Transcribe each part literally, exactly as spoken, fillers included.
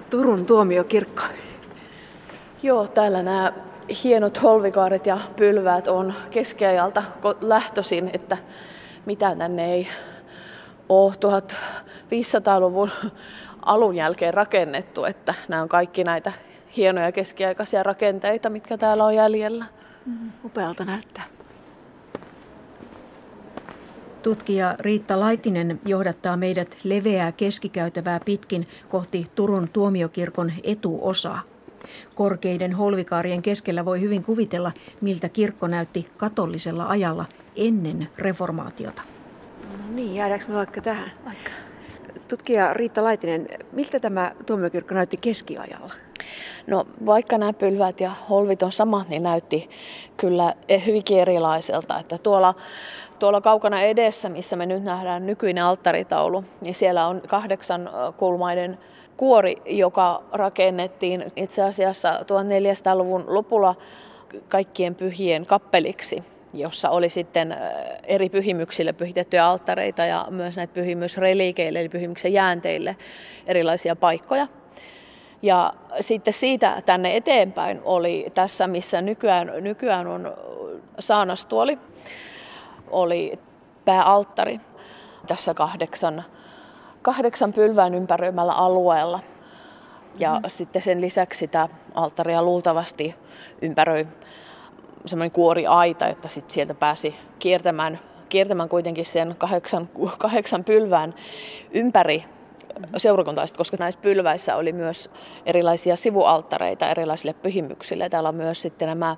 Turun tuomiokirkko. Joo, täällä nämä hienot holvikaaret ja pylväät on keskiajalta lähtöisin, että mitään tänne ei ole viisitoistasadan-luvun alun jälkeen rakennettu, että nämä on kaikki näitä hienoja keskiaikaisia rakenteita, mitkä täällä on jäljellä. Mm, upealta näyttää. Tutkija Riitta Laitinen johdattaa meidät leveää keskikäytävää pitkin kohti Turun tuomiokirkon etuosaa. Korkeiden holvikaarien keskellä voi hyvin kuvitella, miltä kirkko näytti katollisella ajalla ennen reformaatiota. No niin, jäädäänkö me vaikka tähän? Vaikka. Tutkija Riitta Laitinen, miltä tämä tuomiokirkko näytti keskiajalla? No vaikka nämä pylvät ja holvit on samat, niin näytti kyllä hyvinkin erilaiselta. Että tuolla, tuolla kaukana edessä, missä me nyt nähdään nykyinen alttaritaulu, niin siellä on kahdeksan kulmainen kuori, joka rakennettiin itse asiassa tuhatneljäsataaluvun lopulla kaikkien pyhien kappeliksi, jossa oli sitten eri pyhimyksille pyhitettyjä alttareita ja myös näitä pyhimysreliikeille eli pyhimyksen jäänteille erilaisia paikkoja. Ja sitten siitä tänne eteenpäin oli tässä, missä nykyään, nykyään on saanastuoli, oli pääalttari tässä kahdeksan, kahdeksan pylvään ympäröimällä alueella. Ja mm-hmm. sitten sen lisäksi sitä alttaria luultavasti ympäröi semmoinen kuoriaita, jotta sitten sieltä pääsi kiertämään, kiertämään kuitenkin sen kahdeksan, kahdeksan pylvään ympäri seurakuntalaiset, koska näissä pylväissä oli myös erilaisia sivualttareita erilaisille pyhimyksille. Täällä on myös sitten nämä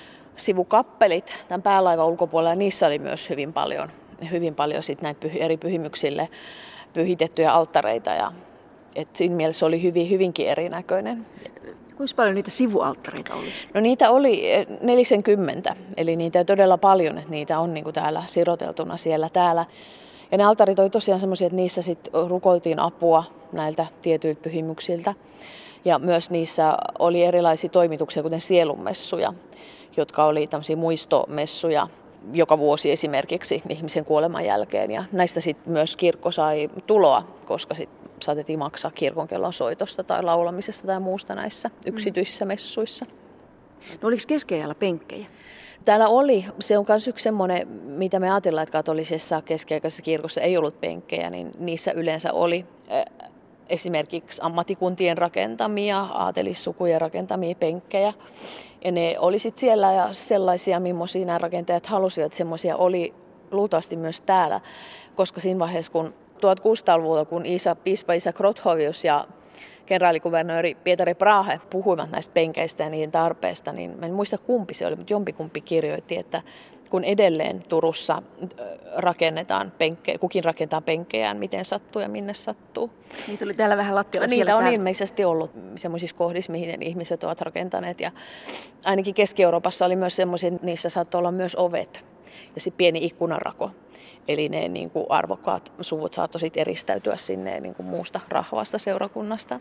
sivukappelit tämän päälaivan ulkopuolella, niissä oli myös hyvin paljon, hyvin paljon sitten näitä pyh- eri pyhimyksille pyhitettyjä alttareita. Ja, et siinä mielessä oli hyvin, hyvinkin erinäköinen. Kuinka paljon niitä sivualttareita oli? No niitä oli neljäkymmentä, eli niitä on todella paljon, että niitä on niin kuin täällä siroteltuna siellä täällä. Ja ne alttarit oli tosiaan semmoisia, että niissä sitten rukoiltiin apua näiltä tietyiltä pyhimyksiltä. Ja myös niissä oli erilaisia toimituksia, kuten sielunmessuja, jotka oli tämmöisiä muistomessuja joka vuosi esimerkiksi ihmisen kuoleman jälkeen. Ja näistä sitten myös kirkko sai tuloa, koska sitten saatettiin maksaa kirkonkellon soitosta tai laulamisesta tai muusta näissä yksityisissä messuissa. No oliko keskiajalla penkkejä? Täällä oli, se on myös yksi semmoinen, mitä me ajatellaan, että katolisessa keskiaikaisessa kirkossa ei ollut penkkejä, niin niissä yleensä oli esimerkiksi ammattikuntien rakentamia, aatelissukujen rakentamia penkkejä. Ja ne oli sitten siellä ja sellaisia, millaisia nämä rakentajat halusivat, semmoisia oli luultavasti myös täällä, koska siinä vaiheessa, kun tuhatkuusisataaluvulla, kun Isa, piispa Isä Grothovius ja kenraalikuvernööri Pietari Brahe puhuivat näistä penkeistä ja niiden tarpeesta, niin mä en muista kumpi se oli, mutta jompikumpi kirjoitti, että kun edelleen Turussa rakennetaan penkkejä, kukin rakentaa penkkejään, miten sattuu ja minne sattuu. Niitä oli täällä vähän lattialla. Niitä on ilmeisesti ollut semmoisissa kohdissa, mihin ihmiset ovat rakentaneet. Ja ainakin Keski-Euroopassa oli myös semmoisia, että niissä saattoi olla myös ovet ja sitten pieni ikkunarako. Eli ne niin kuin arvokkaat suvut saattoi sitten eristäytyä sinne niin kuin muusta rahvasta seurakunnasta.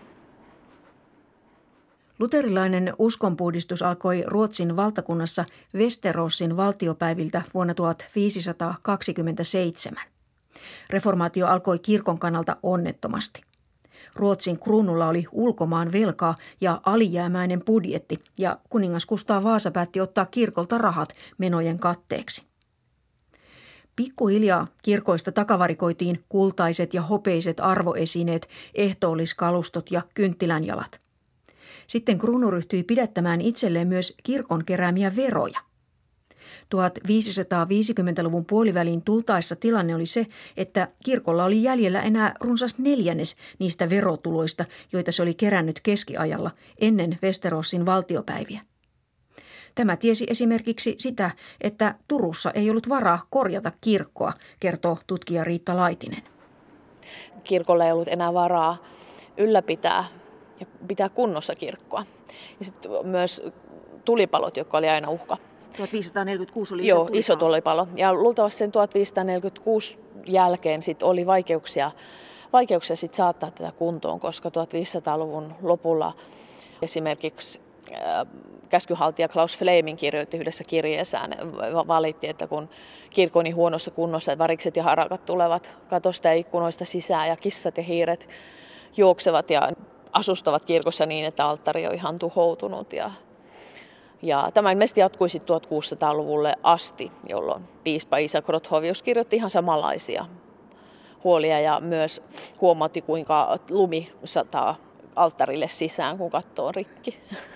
Luterilainen uskonpuhdistus alkoi Ruotsin valtakunnassa Västeråsin valtiopäiviltä vuonna tuhatviisisataakaksikymmentäseitsemän. Reformaatio alkoi kirkon kannalta onnettomasti. Ruotsin kruunulla oli ulkomaan velkaa ja alijäämäinen budjetti, ja kuningas Kustaa Vaasa päätti ottaa kirkolta rahat menojen katteeksi. Pikkuhiljaa kirkoista takavarikoitiin kultaiset ja hopeiset arvoesineet, ehtoolliskalustot ja kynttilänjalat. Sitten kruunu ryhtyi pidättämään itselleen myös kirkon keräämiä veroja. tuhatviisisataaviisikymmentäluvun puoliväliin tultaessa tilanne oli se, että kirkolla oli jäljellä enää runsas neljännes niistä verotuloista, joita se oli kerännyt keskiajalla ennen Västeråsin valtiopäiviä. Tämä tiesi esimerkiksi sitä, että Turussa ei ollut varaa korjata kirkkoa, kertoo tutkija Riitta Laitinen. Kirkolla ei ollut enää varaa ylläpitää ja pitää kunnossa kirkkoa. Ja sitten myös tulipalot, jotka oli aina uhka. tuhatviisisataaneljäkymmentäkuusi oli Joo, iso tulipalo. iso tulipalo. Ja luultavasti sen tuhatviisisataaneljäkymmentäkuusi jälkeen sit oli vaikeuksia, vaikeuksia sit saattaa tätä kuntoon, koska tuhatviisisataaluvun lopulla esimerkiksi käskyhaltija Klaus Fleming kirjoitti yhdessä kirjeessään, valitti, että kun kirkko on niin huonossa kunnossa, että varikset ja harakat tulevat katosta ja ikkunoista sisään ja kissat ja hiiret juoksevat ja asustavat kirkossa niin, että alttari on ihan tuhoutunut. Ja, ja tämä ilmeisesti jatkui sitten tuhatkuusisataaluvulle asti, jolloin piispa Iisak Rothovius kirjoitti ihan samanlaisia huolia ja myös huomautti, kuinka lumi sataa alttarille sisään, kun katto on rikki.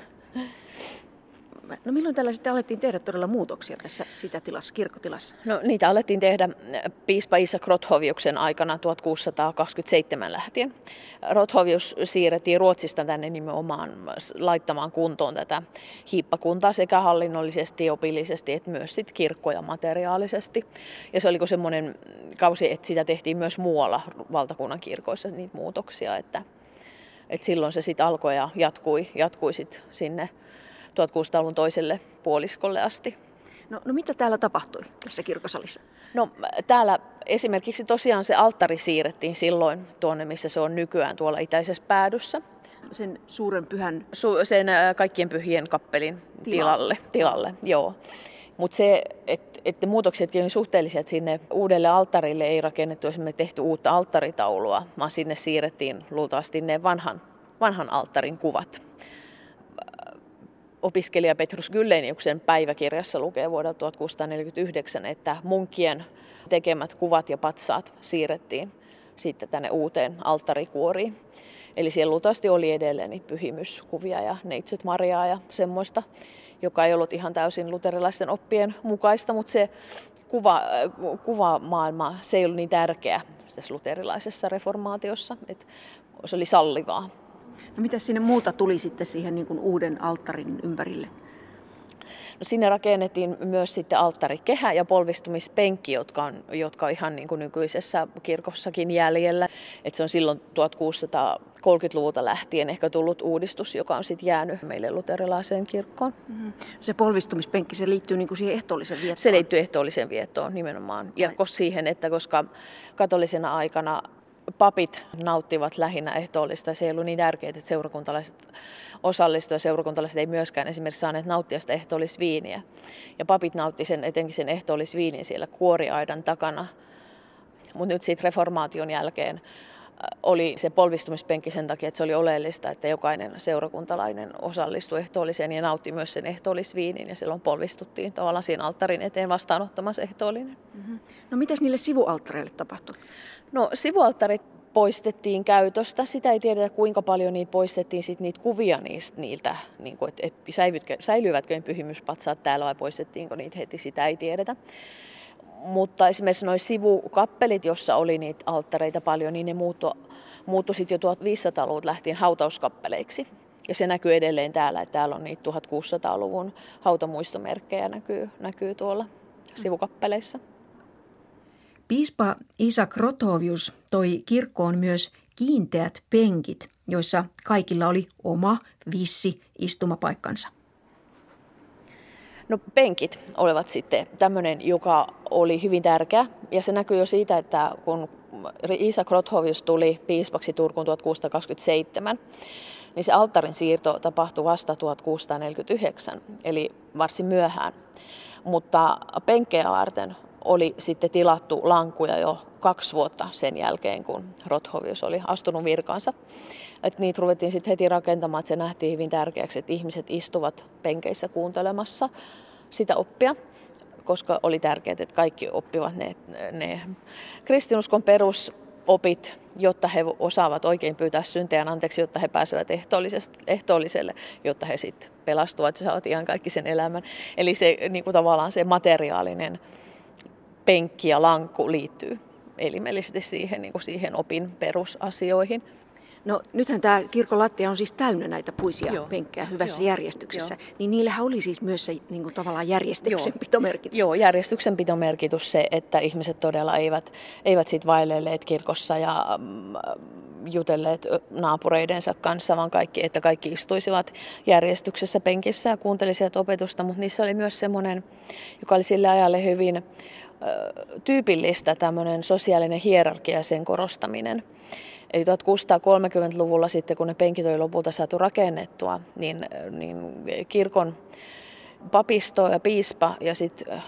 No milloin tällä sitten alettiin tehdä todella muutoksia tässä sisätilassa, kirkkotilassa? No niitä alettiin tehdä piispa Iisak Rothoviuksen aikana tuhatkuusisataakaksikymmentäseitsemän lähtien. Rothovius siirrettiin Ruotsista tänne nimenomaan laittamaan kuntoon tätä hiippakuntaa sekä hallinnollisesti, opillisesti että myös sit kirkkoja materiaalisesti. Ja se oliko semmoinen kausi, että sitä tehtiin myös muualla valtakunnan kirkoissa niitä muutoksia, että, että silloin se sitten alkoi ja jatkui, jatkui sit sinne tuhatkuusisataaluvun toiselle puoliskolle asti. No, no mitä täällä tapahtui tässä kirkkosalissa? No täällä esimerkiksi tosiaan se alttari siirrettiin silloin tuonne, missä se on nykyään tuolla itäisessä päädyssä. Sen suuren pyhän... Su- sen kaikkien pyhien kappelin tilalle. tilalle, tilalle joo. Mutta se, että et muutoksetkin on suhteellisia, että sinne uudelle alttarille ei rakennettu esimerkiksi tehty uutta alttaritaulua, vaan sinne siirrettiin luultavasti ne vanhan, vanhan alttarin kuvat. Opiskelija Petrus Gylleniuksen päiväkirjassa lukee vuodelta tuhatkuusisataaneljäkymmentäyhdeksän, että munkien tekemät kuvat ja patsaat siirrettiin sitten tänne uuteen alttarikuoriin. Eli siellä luultavasti oli edelleen niitä pyhimyskuvia ja neitsyt Mariaa ja semmoista, joka ei ollut ihan täysin luterilaisten oppien mukaista, mutta se kuva, kuvamaailma, se ei ollut niin tärkeä tässä luterilaisessa reformaatiossa, että se oli sallivaa. No mitä sinne muuta tuli sitten siihen niin kuin uuden alttarin ympärille? No sinne rakennettiin myös sitten alttarikehä ja polvistumispenkki, jotka on, jotka on ihan niin kuin nykyisessä kirkossakin jäljellä. Et se on silloin tuhatkuusisataakolmekymmentäluvulta lähtien ehkä tullut uudistus, joka on sitten jäänyt meille luterilaiseen kirkkoon. Mm-hmm. Se polvistumispenkki, se liittyy niin kuin siihen ehtoolliseen viettoon? Se liittyy ehtoolliseen viettoon nimenomaan. Ja siihen, että koska katolisena aikana papit nauttivat lähinnä ehtoollista, se ei ollut niin tärkeää, että seurakuntalaiset osallistuivat. Seurakuntalaiset ei myöskään esimerkiksi saaneet nauttia sitä ehtoollisviiniä. Ja papit nautti sen, etenkin sen ehtoollisviinin siellä kuoriaidan takana. Mutta nyt sitten reformaation jälkeen oli se polvistumispenkki sen takia, että se oli oleellista, että jokainen seurakuntalainen osallistui ehtoolliseen ja nautti myös sen ehtoollisviinin. Ja silloin polvistuttiin tavallaan siinä alttarin eteen vastaanottamassa ehtoollinen. Mm-hmm. No mitäs niille sivualttareille tapahtui? No sivualttarit poistettiin käytöstä. Sitä ei tiedetä, kuinka paljon niitä poistettiin sit niitä kuvia niistä, niiltä, niin kuin, että säilyvätkö, säilyvätkö pyyhimyspatsaat täällä vai poistettiinko niitä heti, sitä ei tiedetä. Mutta esimerkiksi nuo sivukappelit, jossa oli niitä alttareita paljon, niin ne muuttui, muuttui sitten jo tuhatviisisataaluvulta lähtien hautauskappeleiksi. Ja se näkyy edelleen täällä, että täällä on niitä tuhatkuusisataaluvun hautamuistomerkkejä näkyy, näkyy tuolla sivukappeleissa. Piispa Iisak Rothovius toi kirkkoon myös kiinteät penkit, joissa kaikilla oli oma vissi istumapaikkansa. No penkit olivat sitten tämmöinen, joka oli hyvin tärkeä. Ja se näkyy jo siitä, että kun Iisak Rothovius tuli piispaksi Turkuun tuhatkuusisataakaksikymmentäseitsemän, niin se alttarin siirto tapahtui vasta tuhatkuusisataaneljäkymmentäyhdeksän, eli varsin myöhään. Mutta penkkejä varten oli sitten tilattu lankuja jo kaksi vuotta sen jälkeen, kun Rothovius oli astunut virkaansa. Et niitä ruvettiin sitten heti rakentamaan, että se nähtiin hyvin tärkeäksi, että ihmiset istuvat penkeissä kuuntelemassa sitä oppia, koska oli tärkeää, että kaikki oppivat ne, ne kristinuskon perusopit, jotta he osaavat oikein pyytää syntejään anteeksi, jotta he pääsevät ehtoolliselle, jotta he sitten pelastuvat ja saavat ihan kaikki sen elämän. Eli se niin kuin tavallaan se materiaalinen penkki ja lankku liittyy elimellisesti siihen, niin kuin siihen opin perusasioihin. No nythän tämä kirkon lattia on siis täynnä näitä puisia Joo. penkkejä hyvässä Joo. järjestyksessä. Joo. Niin niillähän oli siis myös se niin kuin tavallaan järjestyksenpitomerkitys. Joo, järjestyksenpitomerkitys se, että ihmiset todella eivät, eivät sit vaelleet kirkossa ja mm, jutelleet naapureidensa kanssa, vaan kaikki, että kaikki istuisivat järjestyksessä penkissä ja kuuntelisivat opetusta. Mutta niissä oli myös semmoinen, joka oli sille ajalle hyvin ö, tyypillistä, tämmöinen sosiaalinen hierarkia ja sen korostaminen. Eli tuhatkuusisataakolmekymmentäluvulla sitten, kun ne penkit oli lopulta saatu rakennettua, niin, niin kirkon papisto ja piispa ja sitten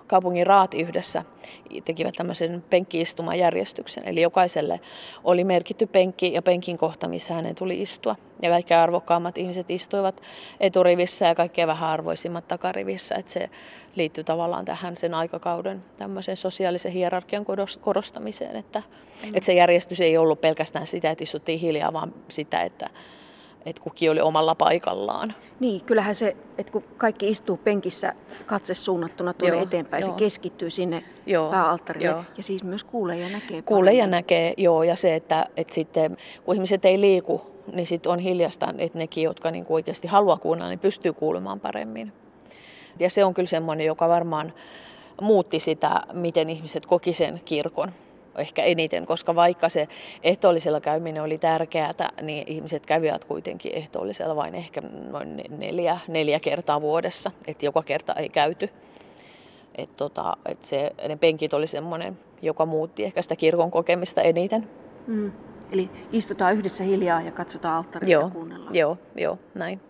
kaupungin raat yhdessä tekivät tämmöisen penkki-istumajärjestyksen. Eli jokaiselle oli merkitty penkki ja penkin kohta, missä hänen tuli istua. Ja kaikkein arvokkaammat ihmiset istuivat eturivissä ja kaikkein vähäarvoisimmat takarivissä. Että se liittyy tavallaan tähän sen aikakauden tämmöisen sosiaalisen hierarkian korostamiseen. Että, mm. että se järjestys ei ollut pelkästään sitä, että istuttiin hiljaa, vaan sitä, että että kukin oli omalla paikallaan. Niin, kyllähän se, että kun kaikki istuu penkissä katse suunnattuna tuonne joo, eteenpäin, joo. se keskittyy sinne joo, pääalttarille joo. ja siis myös kuulee ja näkee. Kuulee ja näkee, joo, ja se, että, että sitten kun ihmiset ei liiku, niin sitten on hiljasta, että nekin, jotka niin oikeasti haluaa kuunnella, niin pystyy kuulemaan paremmin. Ja se on kyllä semmoinen, joka varmaan muutti sitä, miten ihmiset koki sen kirkon. Ehkä eniten, koska vaikka se ehtoollisella käyminen oli tärkeää, niin ihmiset kävivät kuitenkin ehtoollisella vain ehkä noin neljä, neljä kertaa vuodessa, että joka kerta ei käyty. Että tota, et se, ne penkit oli semmoinen, joka muutti ehkä sitä kirkon kokemista eniten. Mm. Eli istutaan yhdessä hiljaa ja katsotaan alttaria ja kuunnellaan. Joo, joo, näin.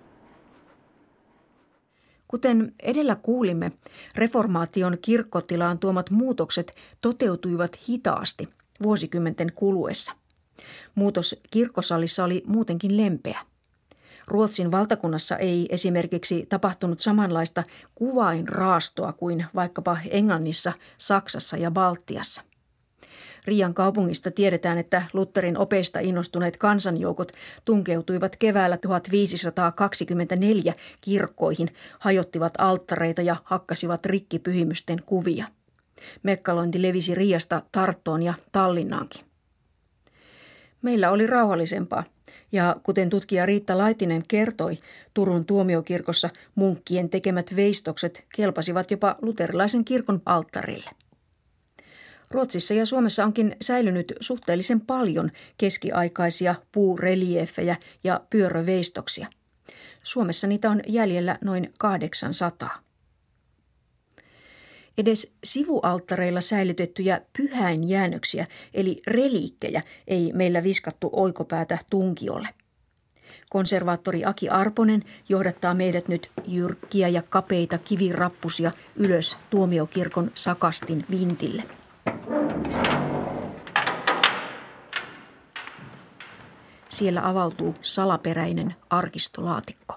Kuten edellä kuulimme, reformaation kirkkotilaan tuomat muutokset toteutuivat hitaasti vuosikymmenten kuluessa. Muutos kirkkosalissa oli muutenkin lempeä. Ruotsin valtakunnassa ei esimerkiksi tapahtunut samanlaista kuvainraastoa kuin vaikkapa Englannissa, Saksassa ja Baltiassa. Riian kaupungista tiedetään, että Lutherin opeista innostuneet kansanjoukot tunkeutuivat keväällä tuhatviisisataakaksikymmentäneljä kirkkoihin, hajottivat alttareita ja hakkasivat rikki pyhimysten kuvia. Mekkalointi levisi Riiasta Tarttoon ja Tallinnaankin. Meillä oli rauhallisempaa, ja kuten tutkija Riitta Laitinen kertoi, Turun tuomiokirkossa munkkien tekemät veistokset kelpasivat jopa luterilaisen kirkon alttarille. Ruotsissa ja Suomessa onkin säilynyt suhteellisen paljon keskiaikaisia puureliefejä ja pyöröveistoksia. Suomessa niitä on jäljellä noin kahdeksansataa. Edes sivualttareilla säilytettyjä pyhäinjäännöksiä eli reliikkejä ei meillä viskattu oikopäätä tunkiolle. Konservaattori Aki Arponen johdattaa meidät nyt jyrkkiä ja kapeita kivirappusia ylös tuomiokirkon sakastin vintille. Siellä avautuu salaperäinen arkistolaatikko.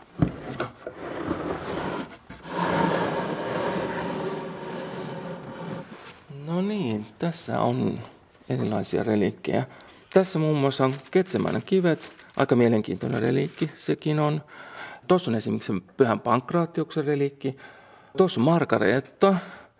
No niin, tässä on erilaisia reliikkejä. Tässä muun muassa on Getsemäinen kivet, aika mielenkiintoinen reliikki sekin on. Tuossa on esimerkiksi Pyhän Pankraatiuksen reliikki. Tuossa on Margaretta.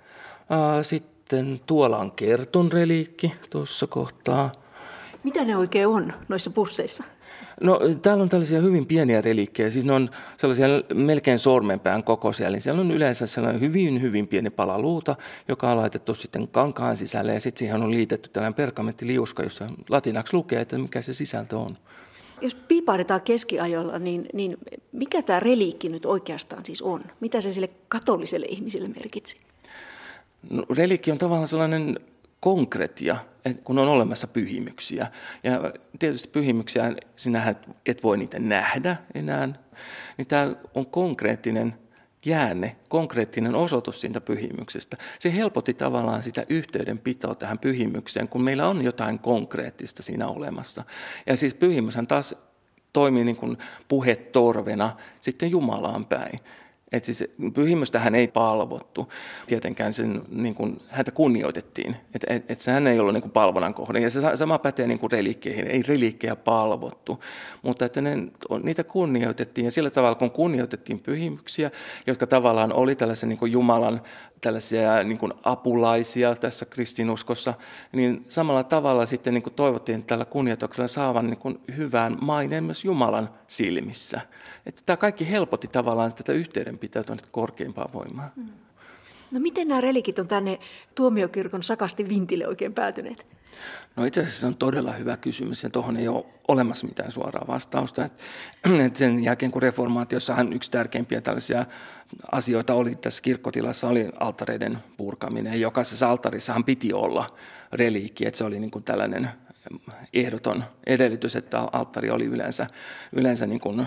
Sitten tuolla on Kertun reliikki tuossa kohtaa. Mitä ne oikein on noissa pusseissa? No täällä on tällaisia hyvin pieniä reliikkejä, siis ne on sellaisia melkein sormenpään kokoisia, eli siellä on yleensä sellainen hyvin, hyvin pieni pala luuta, joka on laitettu sitten kankaan sisälle ja sitten siihen on liitetty tällainen pergamenttiliuska, jossa latinaksi lukee, että mikä se sisältö on. Jos piipaaritaan keskiajolla, niin, niin mikä tämä reliikki nyt oikeastaan siis on? Mitä se sille katoliselle ihmiselle merkitsi? No, reliikki on tavallaan sellainen konkretia, kun on olemassa pyhimyksiä. Ja tietysti pyhimyksiä, sinähän et voi niitä nähdä enää, niin tämä on konkreettinen jäänne, konkreettinen osoitus siitä pyhimyksestä. Se helpotti tavallaan sitä yhteydenpitoa tähän pyhimykseen, kun meillä on jotain konkreettista siinä olemassa. Ja siis pyhimyshän taas toimii niin kuin puhetorvena sitten Jumalaan päin. Että siis pyhimystähän ei palvottu, tietenkään sen, niin kuin, häntä kunnioitettiin, että et, et sehän ei ollut niin kuin palvonnan kohde. Ja se sama pätee niin kuin reliikkeihin, ei reliikkejä palvottu, mutta että ne, niitä kunnioitettiin ja sillä tavalla kun kunnioitettiin pyhimyksiä, jotka tavallaan oli tällaisen niin kuin Jumalan tällaisia niin kuin apulaisia tässä kristinuskossa, niin samalla tavalla sitten niin kuin toivottiin tällä kunnioituksella saavan niin kuin hyvän maineen myös Jumalan silmissä. Että tämä kaikki helpotti tavallaan tätä yhteydenpitoa tuonne korkeimpaan voimaan. No miten nämä relikit on tänne tuomiokirkon sakasti vintille oikein päätyneet? No itse asiassa se on todella hyvä kysymys ja tuohon ei ole olemassa mitään suoraa vastausta. Et, et sen jälkeen kun reformaatiossahan yksi tärkeimpiä tällaisia asioita oli tässä kirkkotilassa oli alttareiden purkaminen. Jokaisessa alttarissahan piti olla reliikki, että se oli niin kuin tällainen ehdoton edellytys, että alttari oli yleensä, yleensä niin kuin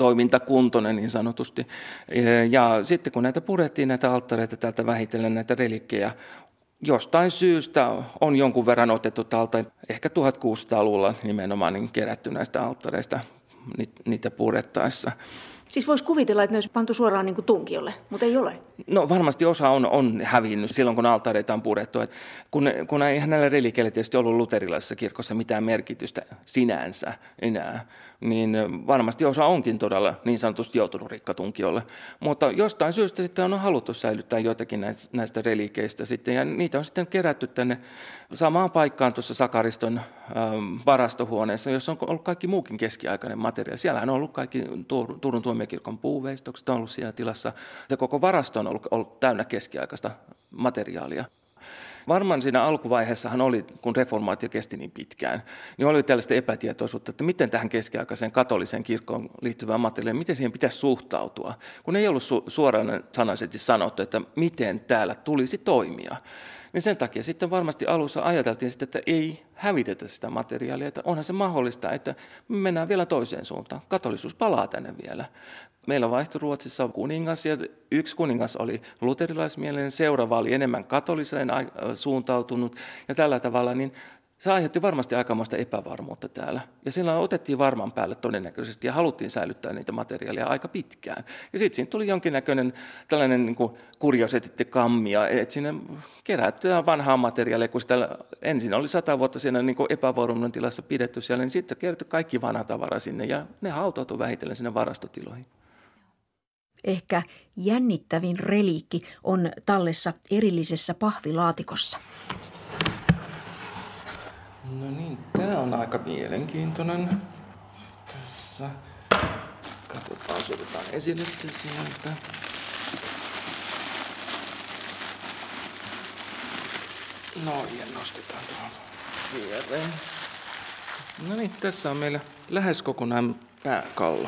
toimintakuntoinen niin sanotusti. Ja sitten kun näitä purettiin, näitä alttareita täältä vähitellen, näitä relikkejä, jostain syystä on jonkun verran otettu talteen, ehkä tuhatkuusisataaluvulla nimenomaan niin kerätty näistä alttareista niitä purettaessa. Siis voisi kuvitella, että ne olisi pantu suoraan niin kuin tunkiolle, mutta ei ole. No varmasti osa on, on hävinnyt silloin, kun alttareita on purettu. Et kun, kun ei näillä relikeillä tietysti ollut luterilaisessa kirkossa mitään merkitystä sinänsä enää, niin varmasti osa onkin todella niin sanotusti joutunut rikkatunkiolle. Mutta jostain syystä sitten on haluttu säilyttää jotakin näistä, näistä relikeistä sitten, ja niitä on sitten kerätty tänne samaan paikkaan tuossa Sakariston ähm, varastohuoneessa, jossa on ollut kaikki muukin keskiaikainen materiaali. Siellähän on ollut kaikki Turun tuomiokirkon puuveistokset on ollut siinä tilassa. Se koko varasto on ollut, ollut täynnä keskiaikaista materiaalia. Varmaan siinä alkuvaiheessahan oli, kun reformaatio kesti niin pitkään, niin oli tällaista epätietoisuutta, että miten tähän keskiaikaiseen katoliseen kirkkoon liittyvään materiaaliin, miten siihen pitäisi suhtautua, kun ei ollut su- suoraan sanaisesti sanottu, että miten täällä tulisi toimia. Niin sen takia sitten varmasti alussa ajateltiin, sitten, että ei hävitetä sitä materiaalia, että onhan se mahdollista, että me mennään vielä toiseen suuntaan. Katolisuus palaa tänne vielä. Meillä vaihtui Ruotsissa kuningas, ja yksi kuningas oli luterilaismielinen, seuraava oli enemmän katoliseen suuntautunut, ja tällä tavalla niin se aiheutti varmasti aikamoista epävarmuutta täällä. Ja sillä otettiin varman päälle todennäköisesti ja haluttiin säilyttää niitä materiaaleja aika pitkään. Ja sitten siinä tuli jonkinnäköinen tällainen niin kuriositeettikammia, että sinne kerättyä vanhaa materiaalia, kun sitä ensin oli sata vuotta siinä niin epävarmuuden tilassa pidetty siellä, niin sitten kertyi kaikki vanha tavara sinne ja ne hautautui vähitellen sinne varastotiloihin. Ehkä jännittävin reliikki on tallessa erillisessä pahvilaatikossa. No niin, tämä on aika mielenkiintoinen. Tässä. Katsotaan, otetaan esille se sieltä. No ja nostetaan tuohon viereen. No niin, tässä on meillä lähes kokonaan pääkallo.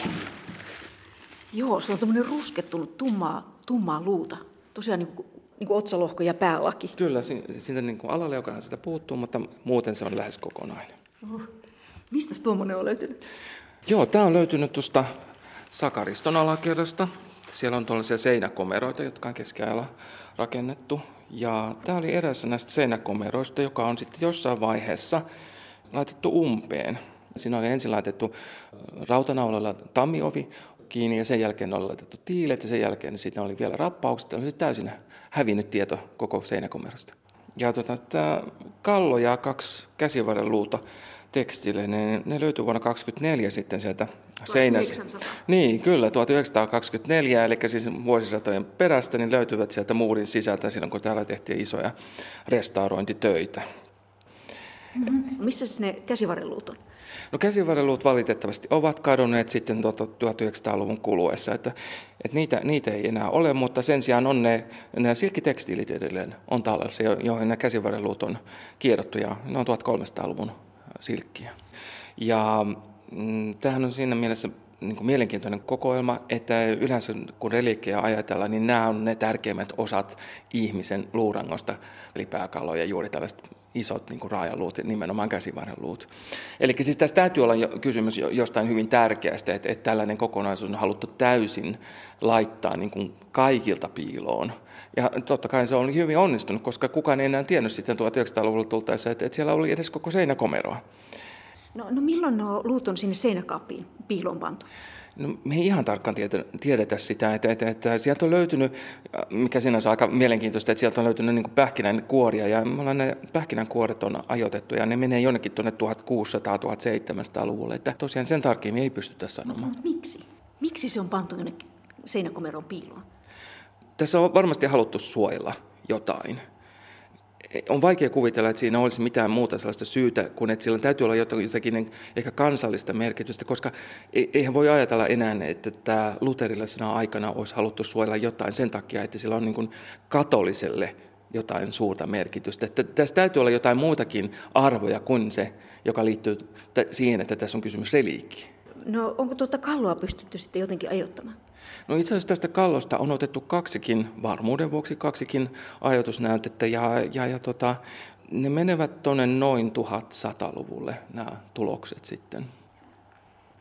Joo, se on tämmöinen ruskettunut tummaa, tummaa luuta. Tosiaan niin kuin, niin kuin otsalohko ja päälaki. Kyllä, siitä niin kuin alaleukahan sitä puuttuu, mutta muuten se on lähes kokonainen. Uh, mistäs tuommoinen on löytynyt? Joo, tämä on löytynyt tuosta Sakariston alakerrasta. Siellä on tuollaisia seinäkomeroita, jotka on keskiajalla rakennettu. Ja tämä oli erässä näistä seinäkomeroista, joka on sitten jossain vaiheessa laitettu umpeen. Siinä oli ensin laitettu rautanaulalla tammiovi kiinni ja sen jälkeen oli laitettu tiilet ja sen jälkeen siitä oli vielä rappaukset. Tämä oli täysin hävinnyt tieto koko seinäkomerosta. Ja tuota, tämä kallo ja kaksi käsivarren luuta tekstiilinen, ne löytyy vuonna tuhatyhdeksänsataakaksikymmentäneljä sitten sieltä seinästä. Niin, kyllä, tuhatyhdeksänsataakaksikymmentäneljä, eli siis vuosisatojen perästä, niin löytyvät sieltä muurin sisältä silloin, kun täällä tehtiin isoja restaurointitöitä. Mm-hmm. Missä ne käsivarreluut on? No käsivarreluut valitettavasti ovat kadonneet sitten tuhatyhdeksänsataaluvun kuluessa, että, että niitä, niitä ei enää ole, mutta sen sijaan on ne, ne silkkitekstiilit edelleen on tallessa, joihin ne käsivarreluut on kierrottu ja ne on tuhatkolmesataaluvun silkkiä. Ja mm, tämähän on siinä mielessä niin kuin mielenkiintoinen kokoelma, että yleensä kun reliikkejä ajatellaan, niin nämä on ne tärkeimmät osat ihmisen luurangosta, eli pääkallo ja juuri tällaiset isot niin kuin raajaluut, nimenomaan käsivarrenluut. Eli siis tässä täytyy olla jo kysymys jostain hyvin tärkeästä, että, että tällainen kokonaisuus on haluttu täysin laittaa niin kuin kaikilta piiloon. Ja totta kai se on hyvin onnistunut, koska kukaan ei enää tiennyt sitten tuhatyhdeksänsataaluvulla tultaessa, että, että siellä oli edes koko seinäkomeroa. No, no milloin nuo luut on sinne seinäkaappiin piiloon pantu? No, me ei ihan tarkkaan tiedetä sitä, että, että, että sieltä on löytynyt, mikä siinä on aika mielenkiintoista, että sieltä on löytynyt niin pähkinänkuoria, ja me ollaan ne pähkinänkuoret on ajoitettu, ja ne menee jonnekin tuonne tuhatkuusisataa-tuhatseitsemänsataaluvulle, että tosiaan sen tarkemmin ei pystytä sanomaan. Mutta miksi? Miksi se on pantu jonnekin seinäkomeron piiloon? Tässä on varmasti haluttu suojella jotain. On vaikea kuvitella, että siinä olisi mitään muuta sellaista syytä, kuin että sillä täytyy olla jotakin ehkä kansallista merkitystä, koska eihän voi ajatella enää, että tämä luterilaisena aikana olisi haluttu suojella jotain sen takia, että sillä on niin kuin katoliselle jotain suurta merkitystä. Että tässä täytyy olla jotain muutakin arvoja kuin se, joka liittyy siihen, että tässä on kysymys reliikki. No onko tuota kalloa pystytty sitten jotenkin ajoittamaan? No itse asiassa tästä kallosta on otettu kaksikin, varmuuden vuoksi kaksikin ajoitusnäytettä, ja, ja, ja tota, ne menevät tuonne noin tuhatsataluvulle nämä tulokset sitten.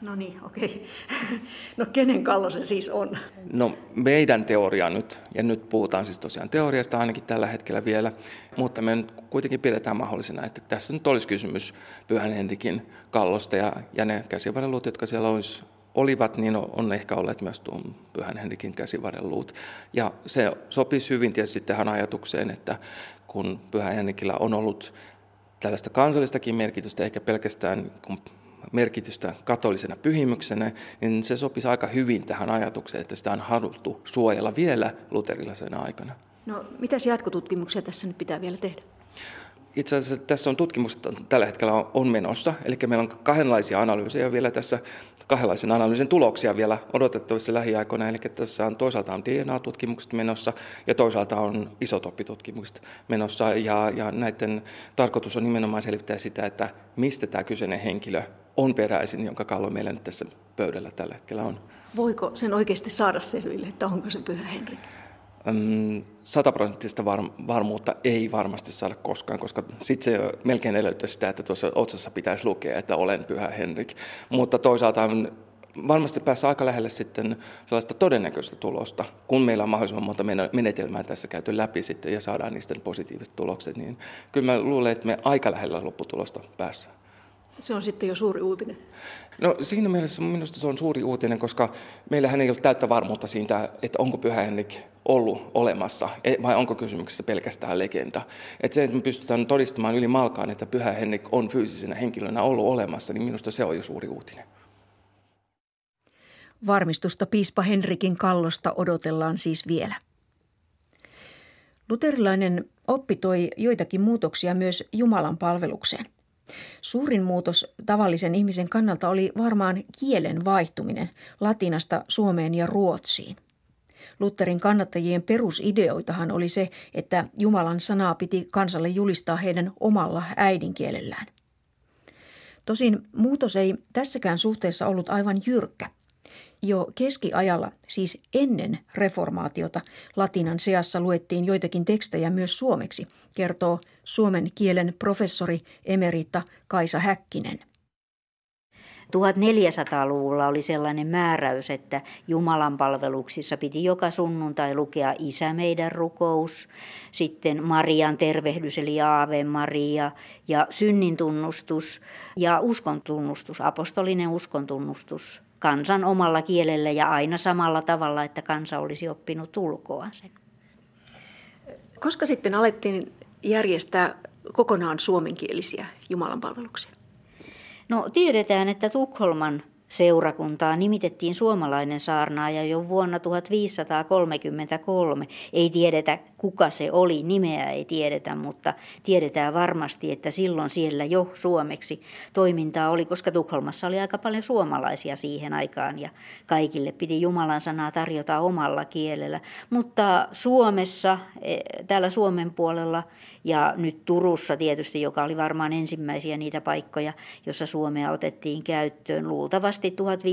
No niin, okei. No kenen kallo se siis on? No meidän teoria nyt, ja nyt puhutaan siis tosiaan teoriasta ainakin tällä hetkellä vielä, mutta me nyt kuitenkin pidetään mahdollisena, että tässä nyt olisi kysymys Pyhän Henrikin kallosta, ja, ja ne käsivarrenluut, jotka siellä olisi, olivat, niin on ehkä olleet myös tuon Pyhän Henrikin käsivarrenluut. Ja se sopisi hyvin tietysti tähän ajatukseen, että kun Pyhä Henrikillä on ollut tällaista kansallistakin merkitystä, eikä pelkästään kun merkitystä katolisena pyhimyksenä, niin se sopisi aika hyvin tähän ajatukseen, että sitä on haluttu suojella vielä luterilaisena aikana. No, mitäs jatkotutkimuksia tässä nyt pitää vielä tehdä? Itse asiassa tässä on tutkimusta tällä hetkellä on menossa, eli meillä on kahdenlaisia analyysejä vielä tässä, kahdenlaisen analyysin tuloksia vielä odotettavissa lähiaikoina, eli tässä on toisaalta on D N A-tutkimukset menossa ja toisaalta on isotooppitutkimukset menossa, ja, ja näiden tarkoitus on nimenomaan selvittää sitä, että mistä tämä kyseinen henkilö on peräisin, jonka kallo meillä nyt tässä pöydällä tällä hetkellä on. Voiko sen oikeasti saada selville, että onko se Pyhä Henrik? Sataprosenttista varmuutta ei varmasti saada koskaan, koska sitten se melkein edellyttää sitä, että tuossa otsassa pitäisi lukea, että olen Pyhä Henrik. Mutta toisaalta on varmasti päässä aika lähelle sitten sellaista todennäköistä tulosta, kun meillä on mahdollisimman monta menetelmää tässä käyty läpi sitten ja saadaan niistä positiiviset tulokset, niin kyllä mä luulen, että me aika lähellä lopputulosta päässään. Se on sitten jo suuri uutinen. No siinä mielessä minusta se on suuri uutinen, koska meillähän ei ole täyttä varmuutta siitä, että onko Pyhä Henrik ollut olemassa vai onko kysymyksessä pelkästään legenda. Että se, että me pystytään todistamaan yli malkaan, että Pyhä Henrik on fyysisenä henkilönä ollut olemassa, niin minusta se on jo suuri uutinen. Varmistusta piispa Henrikin kallosta odotellaan siis vielä. Luterilainen oppi toi joitakin muutoksia myös Jumalan palvelukseen. Suurin muutos tavallisen ihmisen kannalta oli varmaan kielen vaihtuminen latinasta suomeen ja ruotsiin. Lutherin kannattajien perusideoitahan oli se, että Jumalan sanaa piti kansalle julistaa heidän omalla äidinkielellään. Tosin muutos ei tässäkään suhteessa ollut aivan jyrkkä. Jo keskiajalla, siis ennen reformaatiota, latinan seassa luettiin joitakin tekstejä myös suomeksi, kertoo suomen kielen professori emerita Kaisa Häkkinen. tuhatneljäsataaluvulla oli sellainen määräys, että Jumalan palveluksissa piti joka sunnuntai lukea Isä meidän rukous, sitten Marian tervehdys eli Aave Maria ja synnintunnustus ja uskontunnustus, apostolinen uskontunnustus kansan omalla kielellä ja aina samalla tavalla, että kansa olisi oppinut ulkoa sen. Koska sitten alettiin järjestää kokonaan suomenkielisiä jumalanpalveluksia? No tiedetään, että Tukholman seurakuntaa nimitettiin suomalainen saarnaaja jo vuonna tuhatviisisataakolmekymmentäkolme. Ei tiedetä, kuka se oli, nimeä ei tiedetä, mutta tiedetään varmasti, että silloin siellä jo suomeksi toimintaa oli, koska Tukholmassa oli aika paljon suomalaisia siihen aikaan ja kaikille piti Jumalan sanaa tarjota omalla kielellä. Mutta Suomessa, täällä Suomen puolella ja nyt Turussa tietysti, joka oli varmaan ensimmäisiä niitä paikkoja, jossa suomea otettiin käyttöön, luultavasti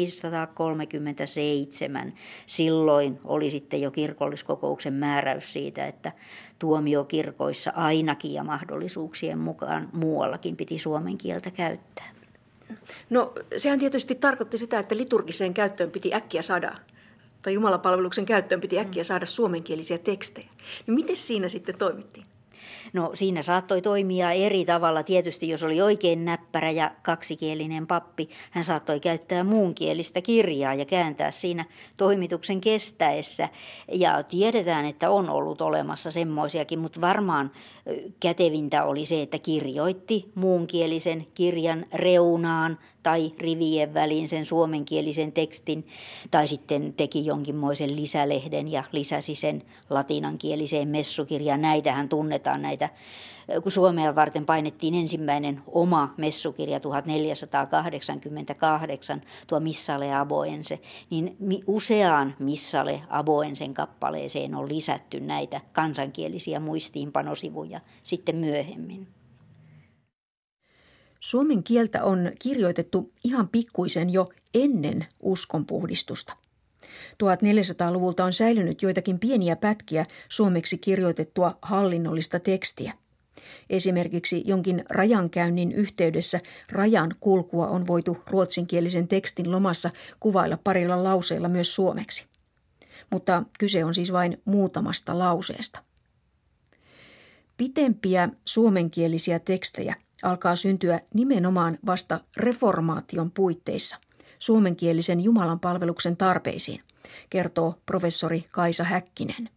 tuhatviisisataakolmekymmentäseitsemän. Silloin oli sitten jo kirkolliskokouksen määräys siitä, että tuomiokirkoissa ainakin ja mahdollisuuksien mukaan muuallakin piti suomen kieltä käyttää. No sehän tietysti tarkoitti sitä, että liturgiseen käyttöön piti äkkiä saada, tai jumalapalveluksen käyttöön piti äkkiä saada suomenkielisiä tekstejä. Niin miten siinä sitten toimittiin? No siinä saattoi toimia eri tavalla. Tietysti jos oli oikein näppärä ja kaksikielinen pappi, hän saattoi käyttää muunkielistä kirjaa ja kääntää siinä toimituksen kestäessä. Ja tiedetään, että on ollut olemassa semmoisiakin, mutta varmaan kätevintä oli se, että kirjoitti muunkielisen kirjan reunaan tai rivien väliin sen suomenkielisen tekstin, tai sitten teki jonkinmoisen lisälehden ja lisäsi sen latinankieliseen messukirjaan. Näitähän tunnetaan näitä, kun Suomea varten painettiin ensimmäinen oma messukirja tuhatneljäsataakahdeksankymmentäkahdeksan, tuo Missale Aboense, niin useaan Missale Aboensen kappaleeseen on lisätty näitä kansankielisiä muistiinpanosivuja sitten myöhemmin. Suomen kieltä on kirjoitettu ihan pikkuisen jo ennen uskonpuhdistusta. tuhatneljäsataaluvulta on säilynyt joitakin pieniä pätkiä suomeksi kirjoitettua hallinnollista tekstiä. Esimerkiksi jonkin rajankäynnin yhteydessä rajan kulkua on voitu ruotsinkielisen tekstin lomassa kuvailla parilla lauseella myös suomeksi. Mutta kyse on siis vain muutamasta lauseesta. Pitempiä suomenkielisiä tekstejä alkaa syntyä nimenomaan vasta reformaation puitteissa suomenkielisen jumalanpalveluksen tarpeisiin, kertoo professori Kaisa Häkkinen.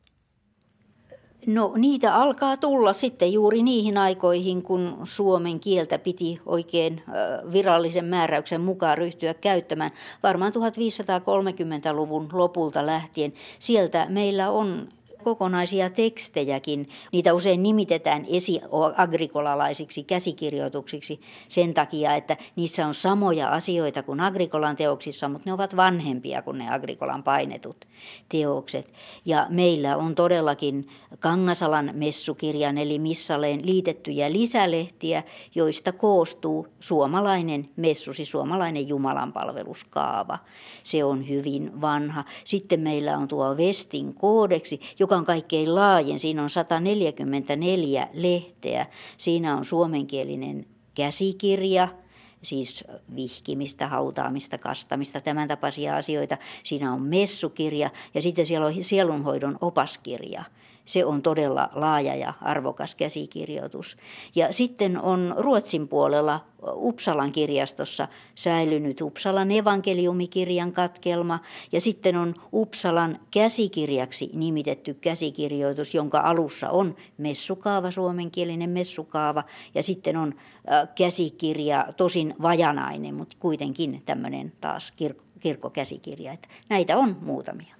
No niitä alkaa tulla sitten juuri niihin aikoihin, kun suomen kieltä piti oikein virallisen määräyksen mukaan ryhtyä käyttämään. Varmaan tuhatviisisataakolmekymmentäluvun lopulta lähtien. Sieltä meillä on kokonaisia tekstejäkin. Niitä usein nimitetään esiagrikolalaisiksi käsikirjoituksiksi sen takia, että niissä on samoja asioita kuin Agrikolan teoksissa, mutta ne ovat vanhempia kuin ne Agrikolan painetut teokset. Ja meillä on todellakin Kangasalan messukirjan eli missaleen liitettyjä lisälehtiä, joista koostuu suomalainen messu, siis suomalainen jumalanpalveluskaava. Se on hyvin vanha. Sitten meillä on tuo Westin koodeksi, joka on kaikkein laajin. Siinä on sata neljäkymmentäneljä lehteä. Siinä on suomenkielinen käsikirja, siis vihkimistä, hautaamista, kastamista, tämän tapaisia asioita. Siinä on messukirja ja sitten siellä on sielunhoidon opaskirja. Se on todella laaja ja arvokas käsikirjoitus. Ja sitten on Ruotsin puolella Uppsalan kirjastossa säilynyt Uppsalan evankeliumikirjan katkelma. Ja sitten on Uppsalan käsikirjaksi nimitetty käsikirjoitus, jonka alussa on messukaava, suomenkielinen messukaava. Ja sitten on käsikirja, tosin vajanainen, mutta kuitenkin tämmöinen taas kirkko, kirkkokäsikirja. Että näitä on muutamia.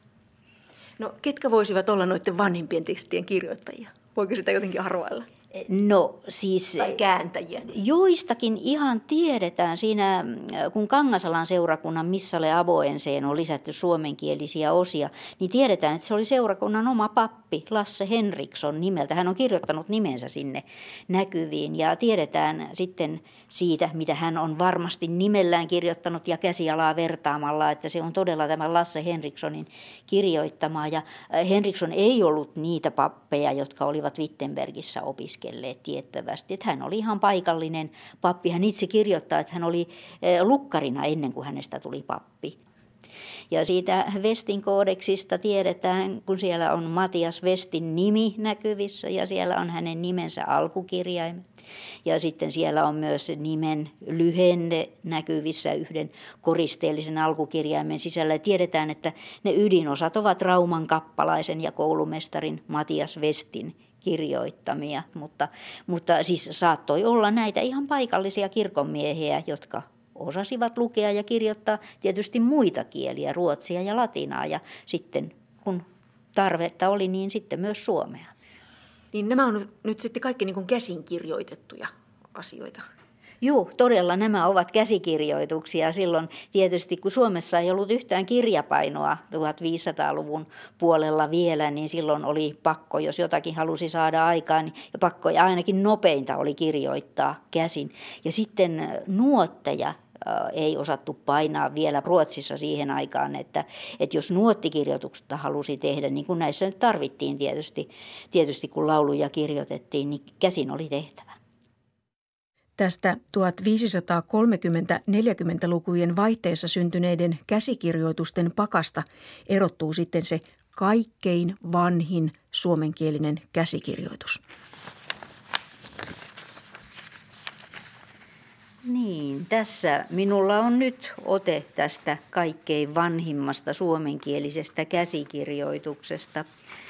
No ketkä voisivat olla noiden vanhimpien tekstien kirjoittajia? Voiko sitä jotenkin arvailla? No siis tai kääntäjiä. Joistakin ihan tiedetään siinä, kun Kangasalan seurakunnan missalle avoenseen on lisätty suomenkielisiä osia, niin tiedetään, että se oli seurakunnan oma pappi Lasse Henriksson nimeltä. Hän on kirjoittanut nimensä sinne näkyviin ja tiedetään sitten siitä, mitä hän on varmasti nimellään kirjoittanut ja käsialaa vertaamalla, että se on todella tämä Lasse Henrikssonin kirjoittama. Ja Henriksson ei ollut niitä pappeja, jotka olivat Wittenbergissä opiskelleet tiettävästi. Että hän oli ihan paikallinen pappi. Hän itse kirjoittaa, että hän oli lukkarina ennen kuin hänestä tuli pappi. Ja siitä Westin koodeksista tiedetään, kun siellä on Matias Westin nimi näkyvissä ja siellä on hänen nimensä alkukirjaimet. Ja sitten siellä on myös nimen lyhenne näkyvissä yhden koristeellisen alkukirjaimen sisällä. Ja tiedetään, että ne ydinosat ovat Rauman kappalaisen ja koulumestarin Matias Westin kirjoittamia, mutta, mutta siis saattoi olla näitä ihan paikallisia kirkonmiehiä, jotka osasivat lukea ja kirjoittaa tietysti muita kieliä, ruotsia ja latinaa, ja sitten kun tarvetta oli, niin sitten myös suomea. Niin nämä on nyt sitten kaikki niin kuin käsin kirjoitettuja asioita. Joo, todella nämä ovat käsikirjoituksia. Silloin tietysti, kun Suomessa ei ollut yhtään kirjapainoa tuhatviisisataaluvun puolella vielä, niin silloin oli pakko, jos jotakin halusi saada aikaan, niin ja pakko ja ainakin nopeinta oli kirjoittaa käsin. Ja sitten nuotteja ei osattu painaa vielä Ruotsissa siihen aikaan, että, että jos nuottikirjoituksesta halusi tehdä, niin kuin näissä nyt tarvittiin tietysti, tietysti kun lauluja kirjoitettiin, niin käsin oli tehtävä. Tästä tuhatviisisataakolmekymmentä-neljäkymmentälukujen vaihteessa syntyneiden käsikirjoitusten pakasta erottuu sitten se kaikkein vanhin suomenkielinen käsikirjoitus. Niin, tässä minulla on nyt ote tästä kaikkein vanhimmasta suomenkielisestä käsikirjoituksesta.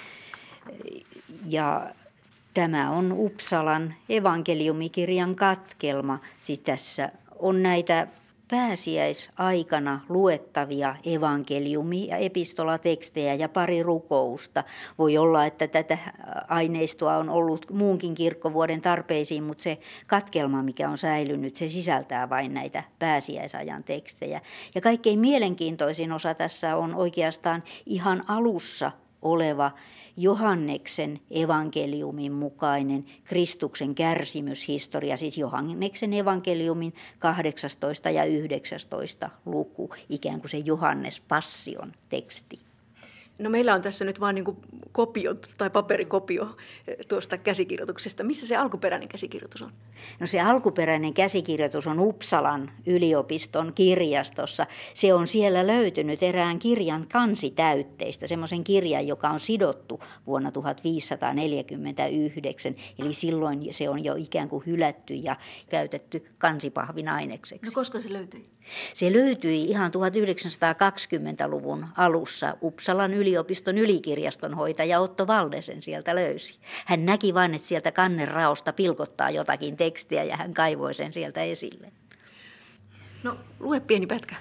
Ja tämä on Uppsalan evankeliumikirjan katkelma. Siis tässä on näitä pääsiäisaikana luettavia evankeliumi- ja epistolatekstejä ja pari rukousta. Voi olla, että tätä aineistoa on ollut muunkin kirkkovuoden tarpeisiin, mutta se katkelma, mikä on säilynyt, se sisältää vain näitä pääsiäisajan tekstejä. Ja kaikkein mielenkiintoisin osa tässä on oikeastaan ihan alussa oleva Johanneksen evankeliumin mukainen Kristuksen kärsimyshistoria, siis Johanneksen evankeliumin kahdeksastoista ja yhdeksästoista luku, ikään kuin se Johannes Passion teksti. No meillä on tässä nyt vain niin kuin kopio tai paperikopio tuosta käsikirjoituksesta. Missä se alkuperäinen käsikirjoitus on? No se alkuperäinen käsikirjoitus on Uppsalan yliopiston kirjastossa. Se on siellä löytynyt erään kirjan kansitäytteistä, semmoisen kirjan, joka on sidottu vuonna tuhatviisisataaneljäkymmentäyhdeksän. Eli silloin se on jo ikään kuin hylätty ja käytetty kansipahvin ainekseksi. No koska se löytyi? Se löytyi ihan tuhatyhdeksänsataakaksikymmentäluvun alussa. Uppsalan yliopiston ylikirjaston hoitaja Otto Valdesen sieltä löysi. Hän näki vain, että sieltä kannenraosta pilkottaa jotakin tekstiä ja hän kaivoi sen sieltä esille. No lue pieni pätkä.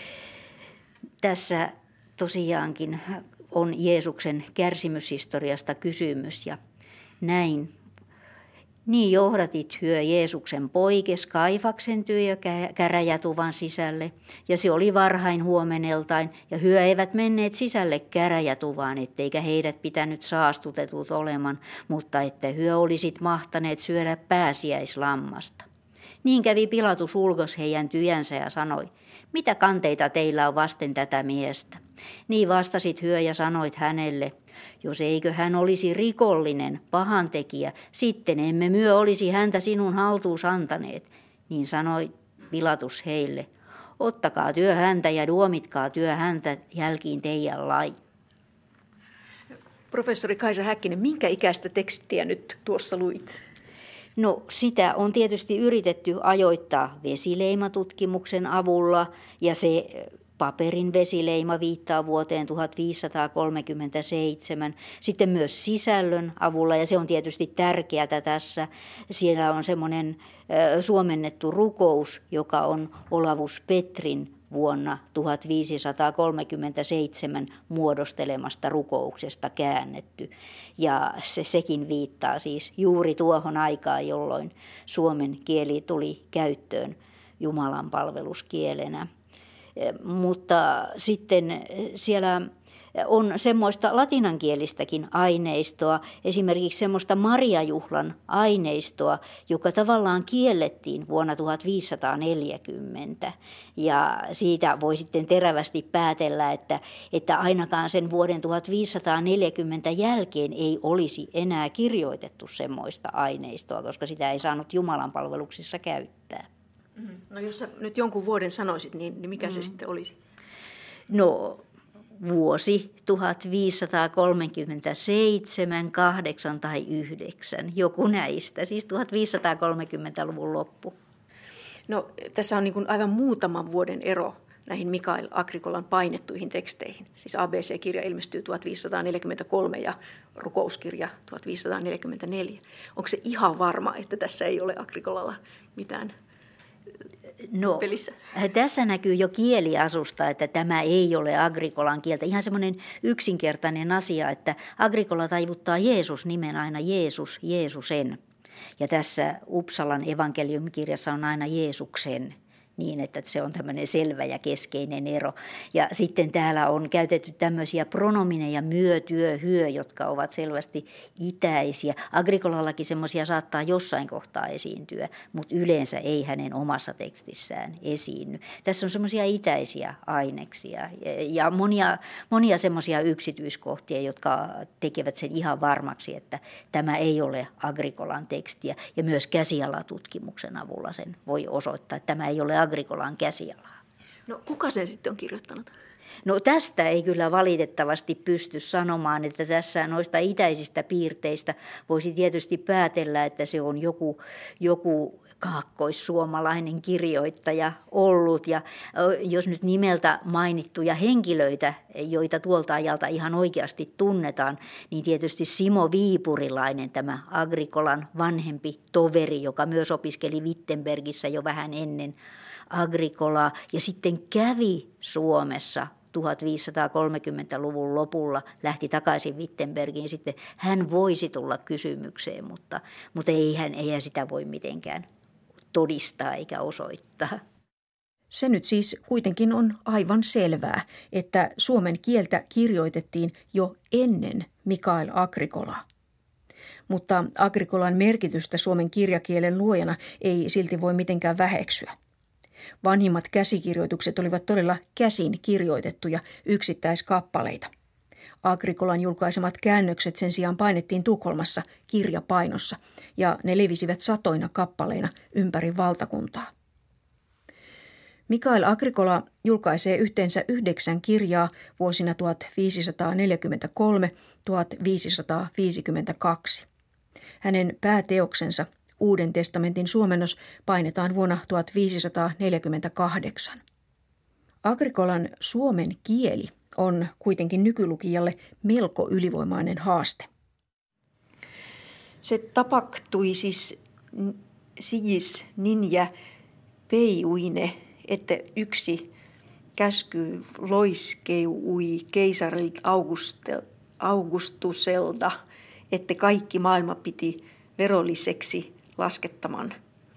Tässä tosiaankin on Jeesuksen kärsimyshistoriasta kysymys ja näin. Niin johdatit hyö Jeesuksen poikes Kaifaksen työ ja käräjätuvan sisälle, ja se oli varhain huomeneltain, ja hyö eivät menneet sisälle käräjätuvaan, etteikä heidät pitänyt saastutetut oleman, mutta että hyö olisit mahtaneet syödä pääsiäislammasta. Niin kävi Pilatus ulkos heidän tyjänsä ja sanoi, mitä kanteita teillä on vasten tätä miestä? Niin vastasit hyö ja sanoit hänelle, jos eikö hän olisi rikollinen, pahantekijä, sitten emme myö olisi häntä sinun haltuus antaneet. Niin sanoi Pilatus heille, ottakaa työ häntä ja tuomitkaa työ häntä jälkiin teidän lain. Professori Kaisa Häkkinen, minkä ikäistä tekstiä nyt tuossa luit? No sitä on tietysti yritetty ajoittaa vesileimatutkimuksen avulla ja se paperin vesileima viittaa vuoteen tuhatviisisataakolmekymmentäseitsemän, sitten myös sisällön avulla, ja se on tietysti tärkeää tässä. Siellä on semmoinen suomennettu rukous, joka on Olavus Petrin vuonna tuhatviisisataakolmekymmentäseitsemän muodostelemasta rukouksesta käännetty. Ja se, sekin viittaa siis juuri tuohon aikaan, jolloin suomen kieli tuli käyttöön Jumalan palveluskielenä. Mutta sitten siellä on semmoista latinankielistäkin aineistoa, esimerkiksi semmoista Mariajuhlan aineistoa, joka tavallaan kiellettiin vuonna tuhatviisisataaneljäkymmentä. Ja siitä voi sitten terävästi päätellä, että, että ainakaan sen vuoden tuhatviisisataaneljäkymmentä jälkeen ei olisi enää kirjoitettu semmoista aineistoa, koska sitä ei saanut Jumalan palveluksissa käyttää. No jos sä nyt jonkun vuoden sanoisit, niin, niin mikä mm. se sitten olisi? No vuosi tuhatviisisataakolmekymmentäseitsemän, kahdeksan tai yhdeksän, joku näistä, siis tuhatviisisataakolmekymmentäluvun loppu. No tässä on niin kuin aivan muutaman vuoden ero näihin Mikael Agricolan painettuihin teksteihin. Siis A B C-kirja ilmestyy tuhatviisisataaneljäkymmentäkolme ja rukouskirja tuhatviisisataaneljäkymmentäneljä. Onko se ihan varma, että tässä ei ole Agricolalla mitään No, pelissä? Tässä näkyy jo kieliasusta, että tämä ei ole Agricolan kieltä. Ihan semmoinen yksinkertainen asia, että Agricola taivuttaa Jeesus-nimen aina Jeesus, Jeesusen. Ja tässä Uppsalan evankeliumikirjassa on aina Jeesuksen. Niin, että se on tämmöinen selvä ja keskeinen ero. Ja sitten täällä on käytetty tämmöisiä pronomineja myö, työ, hyö, jotka ovat selvästi itäisiä. Agricolallakin semmoisia saattaa jossain kohtaa esiintyä, mutta yleensä ei hänen omassa tekstissään esiinny. Tässä on semmoisia itäisiä aineksia ja monia, monia semmoisia yksityiskohtia, jotka tekevät sen ihan varmaksi, että tämä ei ole Agricolan tekstiä. Ja myös käsialatutkimuksen avulla sen voi osoittaa, että tämä ei ole Agricolan käsialaa. No kuka sen sitten on kirjoittanut? No tästä ei kyllä valitettavasti pysty sanomaan, että tässä noista itäisistä piirteistä voisi tietysti päätellä, että se on joku, joku kaakkoissuomalainen kirjoittaja ollut. Ja jos nyt nimeltä mainittuja henkilöitä, joita tuolta ajalta ihan oikeasti tunnetaan, niin tietysti Simo Viipurilainen, tämä Agricolan vanhempi toveri, joka myös opiskeli Wittenbergissä jo vähän ennen Agricolaa ja sitten kävi Suomessa tuhatviisisataakolmekymmentäluvun lopulla, lähti takaisin Wittenbergiin, sitten hän voisi tulla kysymykseen, mutta, mutta eihän, eihän sitä voi mitenkään todistaa eikä osoittaa. Se nyt siis kuitenkin on aivan selvää, että suomen kieltä kirjoitettiin jo ennen Mikael Agricolaa. Mutta Agricolan merkitystä suomen kirjakielen luojana ei silti voi mitenkään väheksyä. Vanhimmat käsikirjoitukset olivat todella käsin kirjoitettuja yksittäiskappaleita. Agricolan julkaisemat käännökset sen sijaan painettiin Tukholmassa kirjapainossa ja ne levisivät satoina kappaleina ympäri valtakuntaa. Mikael Agricola julkaisee yhteensä yhdeksän kirjaa vuosina tuhatviisisataaneljäkymmentäkolme - tuhatviisisataaviisikymmentäkaksi. Hänen pääteoksensa Uuden testamentin suomennos painetaan vuonna tuhatviisisataaneljäkymmentäkahdeksan. Agricolan suomen kieli on kuitenkin nykylukijalle melko ylivoimainen haaste. Se tapahtui siis siis ninja peiuine, että yksi käsky loiskeui keisarilta Augustuselta, että kaikki maailma piti verolliseksi laskettaman.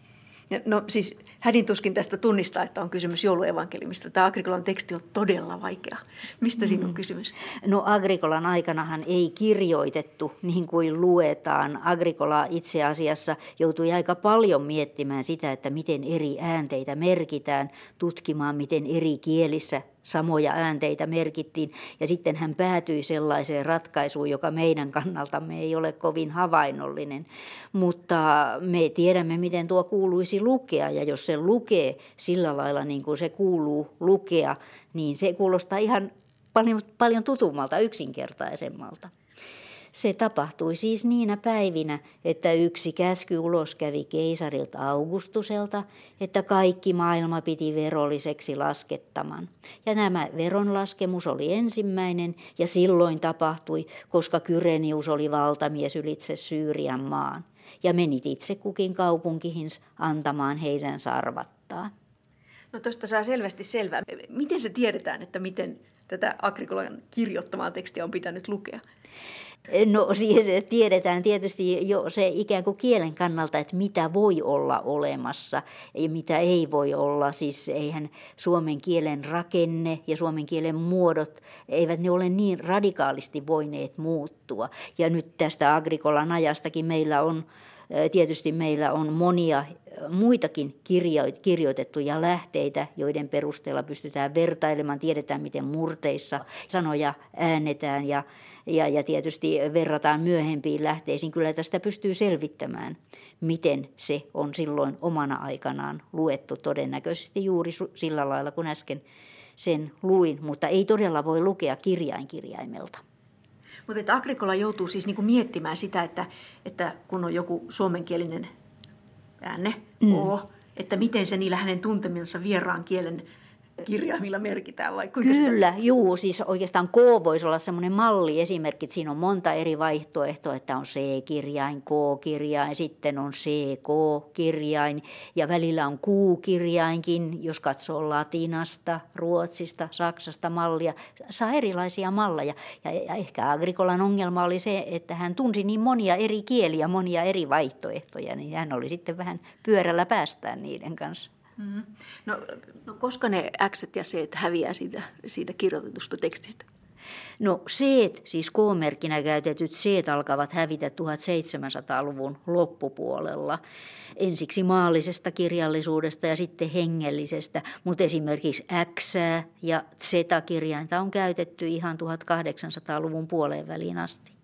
No siis hädin tuskin tästä tunnistaa, että on kysymys jouluevankelimista. Tämä Agricolan teksti on todella vaikea. Mistä siinä on kysymys? No Agricolan aikanahan ei kirjoitettu niin kuin luetaan. Agricola itse asiassa joutui aika paljon miettimään sitä, että miten eri äänteitä merkitään, tutkimaan miten eri kielissä samoja äänteitä merkittiin. Ja sitten hän päätyi sellaiseen ratkaisuun, joka meidän kannaltamme ei ole kovin havainnollinen. Mutta me tiedämme, miten tuo kuuluisi lukea. Ja jos se lukee sillä lailla niin kuin se kuuluu lukea, niin se kuulostaa ihan paljon, paljon tutummalta, yksinkertaisemmalta. Se tapahtui siis niinä päivinä, että yksi käsky ulos kävi keisarilta Augustuselta, että kaikki maailma piti verolliseksi laskettaman. Ja nämä veronlaskemus oli ensimmäinen ja silloin tapahtui, koska Kyrenius oli valtamies ylitse Syyrian maan ja menit itse kukin kaupunkihinsa antamaan heidän sarvattaa. No tuosta saa selvästi selvää. Miten se tiedetään, että miten tätä Agricolan kirjoittamaa tekstiä on pitänyt lukea? No siis tiedetään tietysti jo se ikään kuin kielen kannalta, että mitä voi olla olemassa ja mitä ei voi olla. Siis eihän suomen kielen rakenne ja suomen kielen muodot, eivät ne ole niin radikaalisti voineet muuttua. Ja nyt tästä Agricolan ajastakin meillä on, tietysti meillä on monia muitakin kirjoitettuja lähteitä, joiden perusteella pystytään vertailemaan, tiedetään miten murteissa sanoja äännetään ja Ja, ja tietysti verrataan myöhempiin lähteisiin. Kyllä tästä pystyy selvittämään, miten se on silloin omana aikanaan luettu. Todennäköisesti juuri sillä lailla, kun äsken sen luin, mutta ei todella voi lukea kirjain kirjaimelta. Mutta Agricola joutuu siis niinku miettimään sitä, että, että kun on joku suomenkielinen äänne, mm. O, että miten se niillä hänen tuntemillansa vieraan kielen kirjaimilla merkitään vai kuinka Kyllä, sitä? juu, siis oikeastaan K voisi olla semmoinen malliesimerkki, että siinä on monta eri vaihtoehtoa, että on C-kirjain, K-kirjain, sitten on C K-kirjain ja välillä on Q-kirjainkin, jos katsoo latinasta, ruotsista, saksasta mallia, saa erilaisia malleja. Ja ehkä Agricolan ongelma oli se, että hän tunsi niin monia eri kieliä, monia eri vaihtoehtoja, niin hän oli sitten vähän pyörällä päästään niiden kanssa. Mm-hmm. No, no koska ne X ja C häviää siitä, siitä kirjoitetusta tekstistä? No C, siis K-merkkinä käytetyt C alkavat hävitä tuhatseitsemänsataaluvun loppupuolella. Ensiksi maallisesta kirjallisuudesta ja sitten hengellisestä, mutta esimerkiksi X ja Z-kirjainta on käytetty ihan tuhatkahdeksansataaluvun puoleen väliin asti.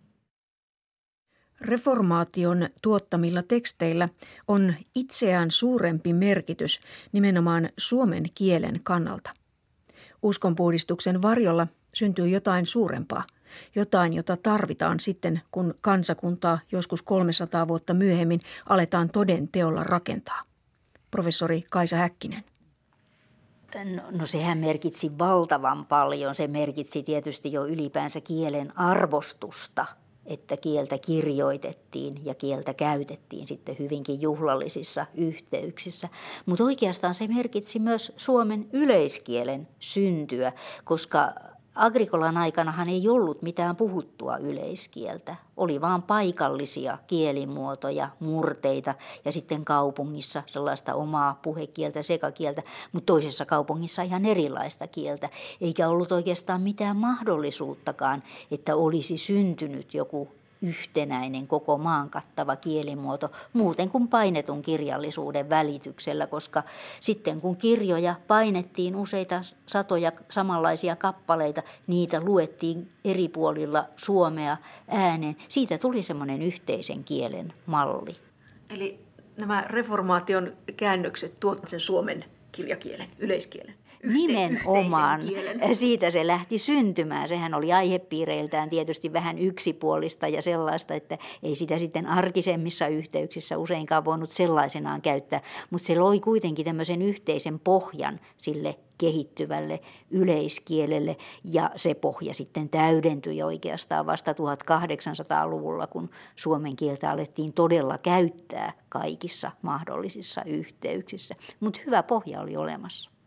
Reformaation tuottamilla teksteillä on itseään suurempi merkitys nimenomaan suomen kielen kannalta. Uskonpuhdistuksen varjolla syntyy jotain suurempaa, jotain, jota tarvitaan sitten, kun kansakuntaa joskus kolmesataa vuotta myöhemmin aletaan toden teolla rakentaa. Professori Kaisa Häkkinen. No, no sehän merkitsi valtavan paljon. Se merkitsi tietysti jo ylipäänsä kielen arvostusta, että kieltä kirjoitettiin ja kieltä käytettiin sitten hyvinkin juhlallisissa yhteyksissä. Mutta oikeastaan se merkitsi myös suomen yleiskielen syntyä, koska Agricolan aikanahan ei ollut mitään puhuttua yleiskieltä. Oli vaan paikallisia kielimuotoja, murteita ja sitten kaupungissa sellaista omaa puhekieltä, sekakieltä, mutta toisessa kaupungissa ihan erilaista kieltä. Eikä ollut oikeastaan mitään mahdollisuuttakaan, että olisi syntynyt joku yhtenäinen koko maan kattava kielimuoto muuten kuin painetun kirjallisuuden välityksellä, koska sitten kun kirjoja painettiin useita satoja samanlaisia kappaleita, niitä luettiin eri puolilla Suomea ääneen. Siitä tuli semmoinen yhteisen kielen malli. Eli nämä reformaation käännökset tuovat sen suomen kirjakielen, yleiskielen. Nimenomaan. Siitä se lähti syntymään. Sehän oli aihepiireiltään tietysti vähän yksipuolista ja sellaista, että ei sitä sitten arkisemmissa yhteyksissä useinkaan voinut sellaisenaan käyttää. Mutta se loi kuitenkin tämmöisen yhteisen pohjan sille kehittyvälle yleiskielelle ja se pohja sitten täydentyi oikeastaan vasta tuhatkahdeksansataaluvulla, kun suomen kieltä alettiin todella käyttää kaikissa mahdollisissa yhteyksissä. Mutta hyvä pohja oli olemassa.